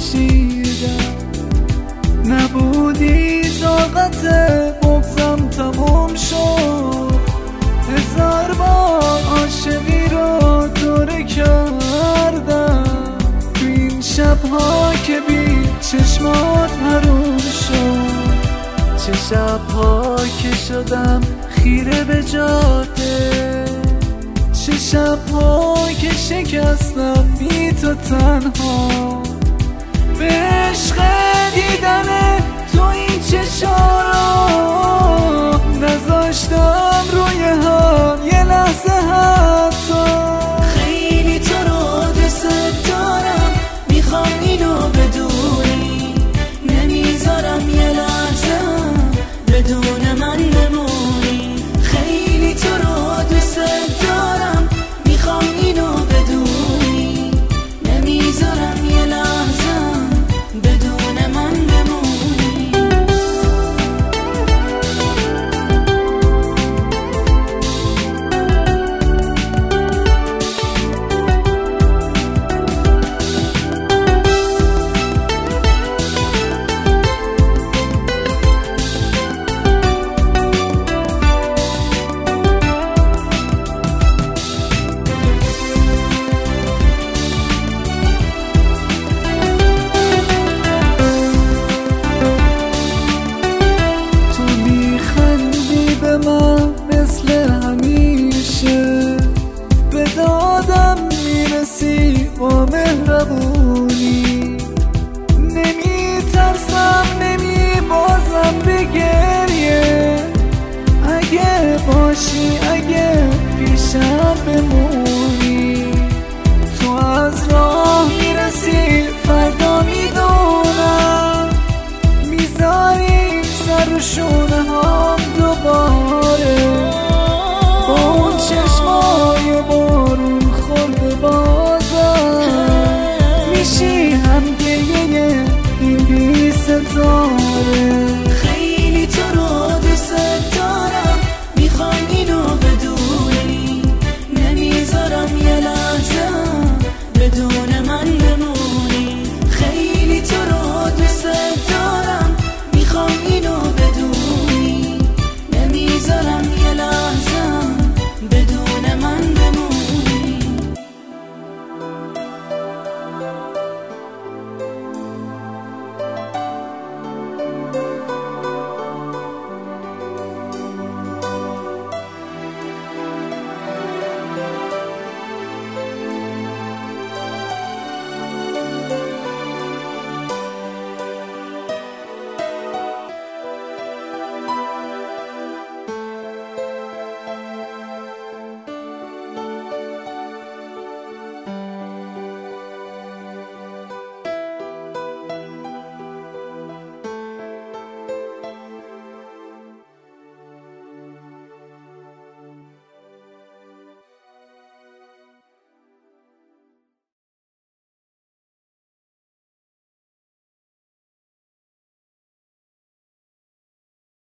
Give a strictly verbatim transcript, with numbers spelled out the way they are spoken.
کشیدم، نبودی طاقت بغضم تموم شد. هزار بار عاشقی رو دوره کردم، تو این شبها که بی چشمات حروم شد. چه شبها که شدم خیره به جاده، چه شبها که شکستم بی تو تنها. به عشق دیدن تو این چشارا نذاشتم روی هم یه لحظه حتی. خیلی تو رو دوست دارم، میخوام اینو بدونی، نمیذارم یه لحظه بدون من بمونی. خیلی تو رو دوست دارم، میخوام اینو بدونی، نمیذارم یه لحظه بدون من بمونی. مثل همیشه به دادم میرسی با مهربونی، نمی ترسم نمی بازم به گریه. اگه باشی اگه پیشم بمونی، تو از راه میرسی فردا میدونم، میذاری سر و شونه هم دوباره. با اون چشمای بارون خورده بازم میشی هم گریه این بی ستاره.